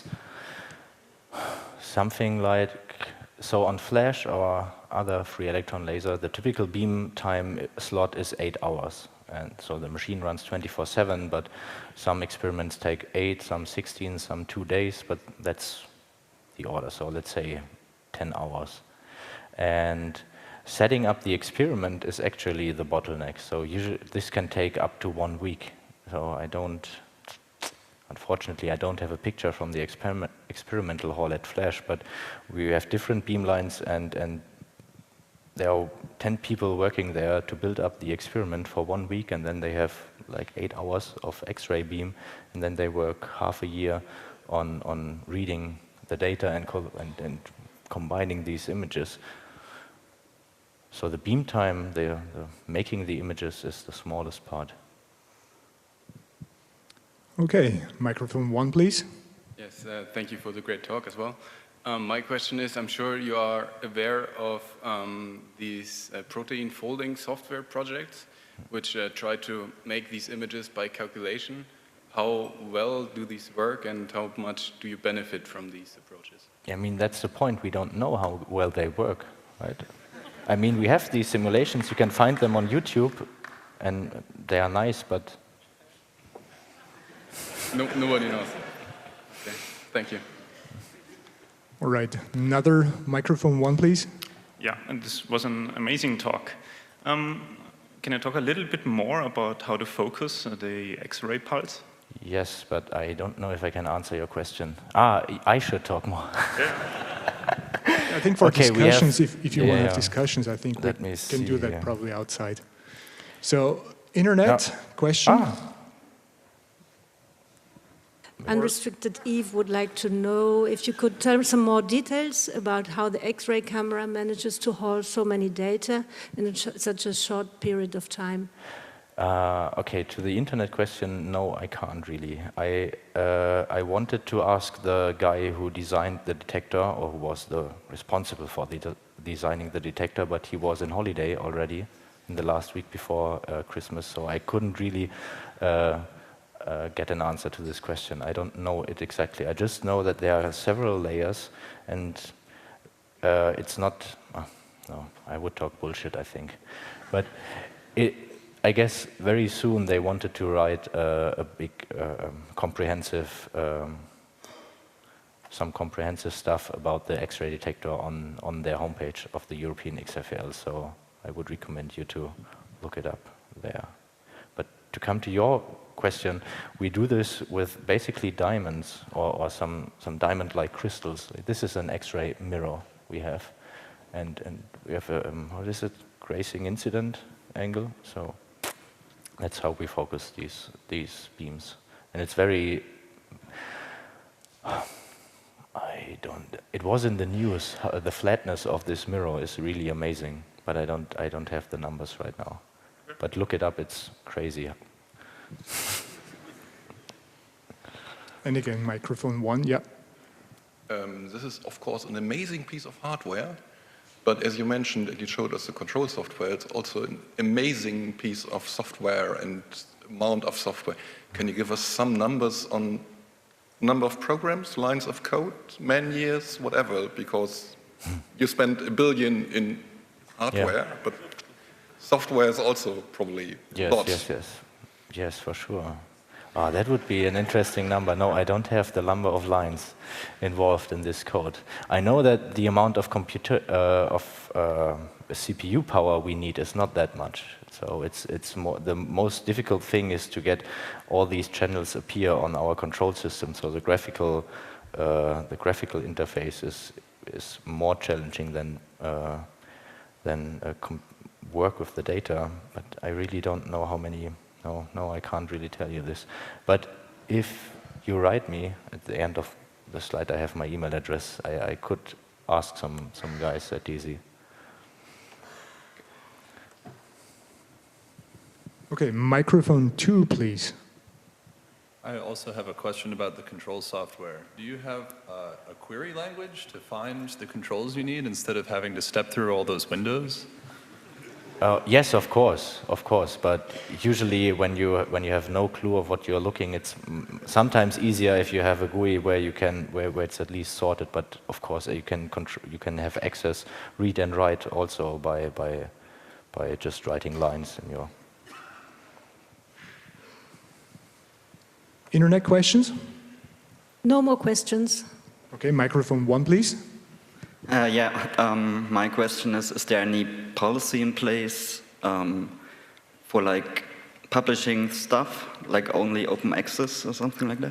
something like, so on flash or other free electron laser, the typical beam time slot is eight hours. And so the machine runs twenty-four seven, but some experiments take eight, some sixteen, some two days, but that's the order. So let's say ten hours. And setting up the experiment is actually the bottleneck. So usually this can take up to one week. So I don't, unfortunately, I don't have a picture from the experiment, experimental hall at Flash, but we have different beam lines, and, and there are ten people working there to build up the experiment for one week, and then they have like eight hours of X-ray beam, and then they work half a year on, on reading the data and, co and, and combining these images. So the beam time, the, the making the images is the smallest part. Okay, microphone one, please. Yes, uh, thank you for the great talk as well. Um, my question is, I'm sure you are aware of um, these uh, protein folding software projects, which uh, try to make these images by calculation. How well do these work, and how much do you benefit from these approaches? I mean, that's the point. We don't know how well they work, right? I mean, we have these simulations. You can find them on YouTube, and they are nice, but... No, nobody knows. Okay, thank you. All right, another microphone one, please. Yeah, and this was an amazing talk. Um, can you talk a little bit more about how to focus the X-ray pulse? Yes, but I don't know if I can answer your question. Ah, I should talk more. I think for okay, discussions, have, if, if you yeah, want to yeah. have discussions, I think Let we me can do see, that yeah. probably outside. So, internet Yeah. question? Ah. Unrestricted Eve would like to know if you could tell some more details about how the X-ray camera manages to hold so many data in a sh such a short period of time. Uh, okay, to the internet question, no, I can't really. I, uh, I wanted to ask the guy who designed the detector, or who was the responsible for the de designing the detector, but he was in holiday already in the last week before uh, Christmas, so I couldn't really uh, uh, get an answer to this question. I don't know it exactly. I just know that there are several layers, and uh, it's not, oh, no, I would talk bullshit, I think. But it, I guess very soon they wanted to write uh, a big, uh, comprehensive, um, some comprehensive stuff about the X-ray detector on, on their homepage of the European X F L, so I would recommend you to look it up there. But to come to your question, we do this with basically diamonds or, or some, some diamond-like crystals. This is an X-ray mirror we have, and, and we have a, um, what is it, grazing incident angle, so that's how we focus these, these beams. And it's very, I don't, it was in the news, how the flatness of this mirror is really amazing, but I don't, I don't have the numbers right now. But look it up, it's crazy. And again, microphone one, yeah. Um, this is, of course, an amazing piece of hardware, but as you mentioned, and you showed us the control software, it's also an amazing piece of software and amount of software. Can you give us some numbers on number of programs, lines of code, man years, whatever, because you spent a billion in hardware, yeah. But software is also probably yes, lots. Yes, yes, yes, for sure. Ah, that would be an interesting number. No, I don't have the number of lines involved in this code. I know that the amount of computer uh, of uh, C P U power we need is not that much. So it's it's more, the most difficult thing is to get all these channels appear on our control system. So the graphical uh, the graphical interface is is more challenging than uh, than uh, com work with the data. But I really don't know how many. No, no, I can't really tell you this. But if you write me, at the end of the slide I have my email address, I, I could ask some, some guys at D Z. Okay, microphone two, please. I also have a question about the control software. Do you have uh, a query language to find the controls you need instead of having to step through all those windows? Uh, yes, of course, of course. But usually, when you when you have no clue of what you're looking, it's sometimes easier if you have a G U I where you can where, where it's at least sorted. But of course, you can control, you can have access, read and write also by by by just writing lines in your. Internet questions? No more questions. Okay, microphone one, please. Uh, yeah, um, my question is, is there any policy in place um, for like publishing stuff, like only open access or something like that?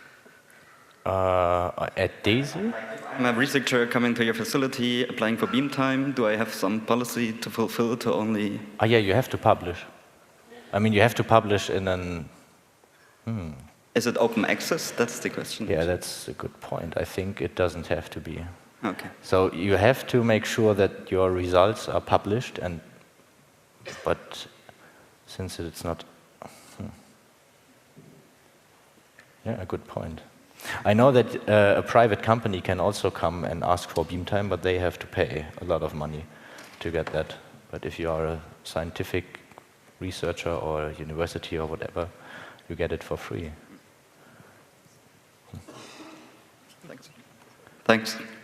Uh, at D Z? I'm a researcher coming to your facility, applying for beam time. Do I have some policy to fulfill to only... Ah, yeah, you have to publish. I mean, you have to publish in an... Hmm. Is it open access? That's the question. Yeah, that's a good point. I think it doesn't have to be. Okay. So you have to make sure that your results are published, and but since it's not, hmm. yeah, a good point. I know that uh, a private company can also come and ask for beam time, but they have to pay a lot of money to get that. But if you are a scientific researcher or a university or whatever, you get it for free. Thanks. Thanks.